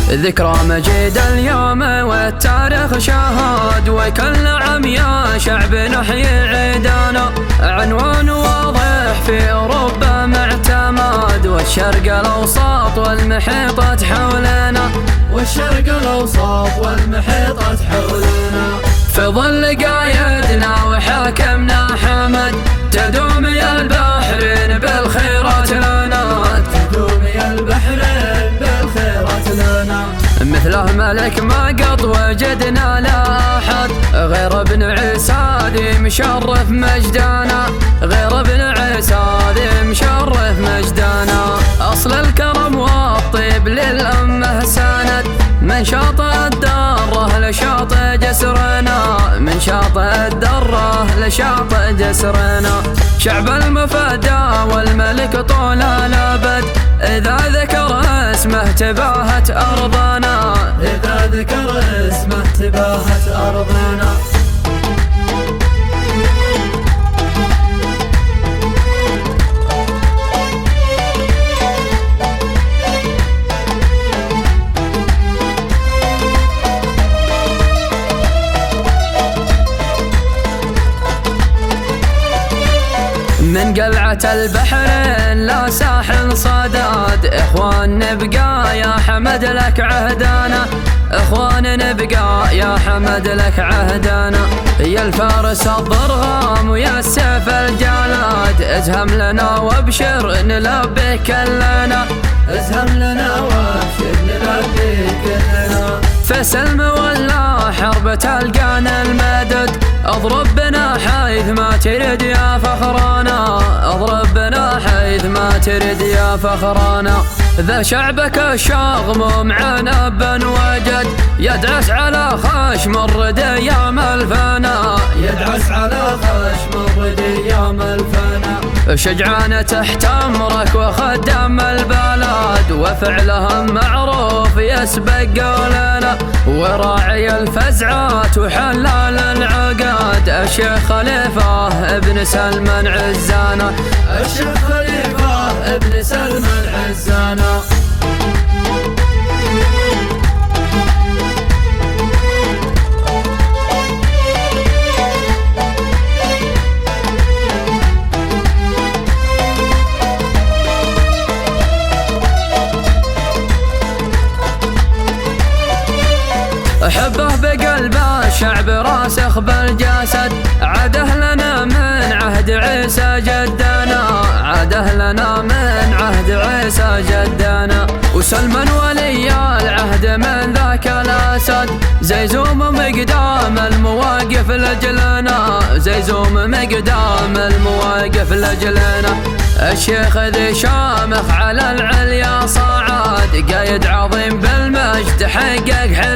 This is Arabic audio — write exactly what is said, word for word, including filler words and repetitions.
ذكرى مجيد اليوم والتاريخ شهاد، وكل عام يا شعب نحيي عيدنا. عنوان واضح في أوروبا معتمد، والشرق الأوسط والمحيطات حولنا، والشرق الأوسط والمحيطات حولنا. في ظل قايدنا وحاكمنا حمد، تدوم يا البحرين بالخيرات لنا، تدوم يا البحرين بالخيرات لنا. مثله ملك ما قط وجدنا لا أحد، غير ابن عيسى ذي مشرف مجدنا، غير ابن عيسى ذي مشرف مجدنا. أصل الكرم والطيب للأمة سند، من شاطئ الدره لشاطئ جسرنا، من شاطئ الدره لشاطئ جسرنا. شعب المفدى والملك طول الأبد، إذا ذكر اسمه تباهت أرضنا، إذا ذكر اسمه تباهت أرضنا. من قلعة البحرين لا ساحل صداد، إخوان نبقى يا حمد لك عهدانا، إخوان نبقى يا حمد لك عهدانا. يا الفارس الضرغام ويا السيف الجلاد، ازهم لنا وابشر نلبي كلنا، ازهم لنا وابشر نلبي كلنا. في سلم ولا حرب تلقانا المدد، اضرب بنا حيث ما ترد يا فخرانا، اضرب بنا حيث ما ترد يا فخرانا. ذا شعبك الشاغم معنا بن وجد، يدعس على خشم الردي يا ملفنا، يدعس على خشم الردي يا ملفنا. شجعان تحت امرك وخدم البلد، وفعلهم معروف يسبق قولنا، وراعي الفزعات وحلال العقاد، الشيخ خليفة ابن سلمان عزانا، الشيخ خليفة ابن سلمان عزانا. حبه بقلبه الشعب راسخ بالجسد، عاده لنا من عهد عيسى جدنا، عاده لنا من عهد عيسى جدنا. وسلمان ولي العهد من ذاك الاسد، زيزوم مقدام المواقف لجلنا، زيزوم مقدام المواقف لجلنا. الشيخ ذي شامخ على العليا صعد، قايد عظيم بالمجد حقق